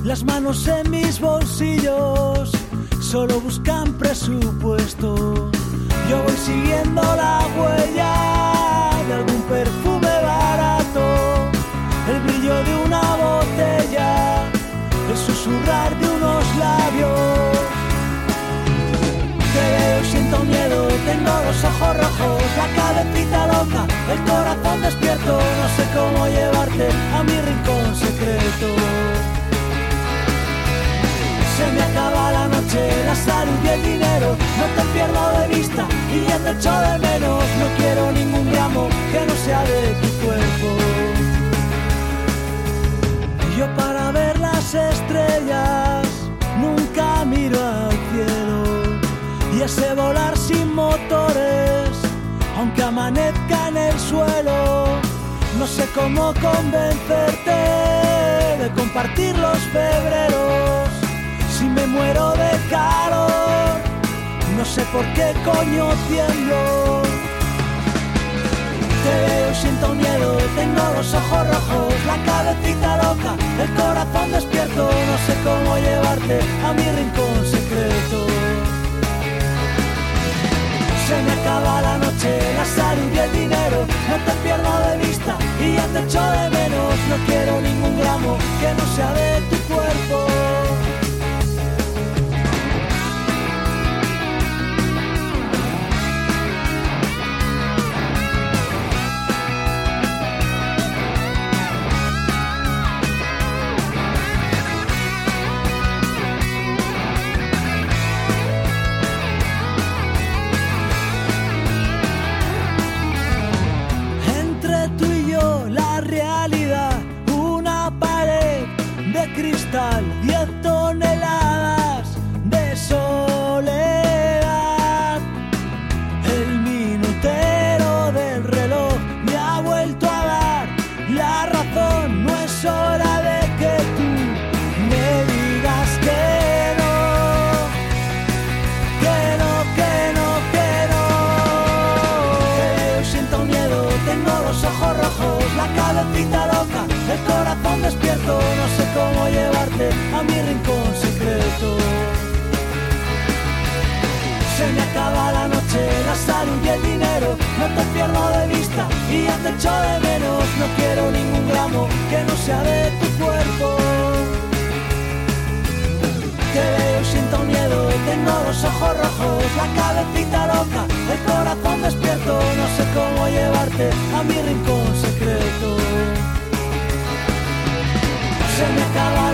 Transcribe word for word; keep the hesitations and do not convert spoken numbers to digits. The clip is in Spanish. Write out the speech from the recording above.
Las manos en mis bolsillos solo buscan presupuesto. Yo voy siguiendo la huella de algún perfume barato, el brillo de una botella, el susurrar de unos labios. Te veo y siento miedo, tengo los ojos rojos, la cabecita loca, el corazón despierto. No sé cómo llevarte a mi rincón secreto. Se me acaba la noche, la salud y el dinero, no te pierdo de vista y ya te echo de menos. No quiero ningún gramo que no sea de tu cuerpo. Yo para ver las estrellas nunca miro al cielo, y ese volar sin motores, aunque amanezca en el suelo. No sé cómo convencerte de compartir los febreros. Si me muero de calor, no sé por qué coño tiemblo. Te veo y siento miedo, tengo los ojos rojos, la cabecita loca, el corazón despierto. No sé cómo llevarte a mi rincón secreto. Se me acaba la noche, la salud y el dinero, no te pierdo de vista y ya te echo de menos. No quiero ningún gramo que no sea de tu cuerpo. Diez toneladas de soledad. El minutero del reloj me ha vuelto a dar la razón. No es hora de que tú me digas que no, que no, que no, que no. Te veo y siento miedo, tengo los ojos rojos, la cabecita loca, el corazón despierto. No sé cómo llevarte a mi rincón secreto. Se me acaba la noche, la salud y el dinero, no te pierdo de vista y ya te echo de menos. No quiero ningún gramo que no sea de tu cuerpo. Te veo y siento miedo, tengo los ojos rojos, la cabecita loca, el corazón despierto. No sé cómo llevarte a mi rincón secreto. Se me acaba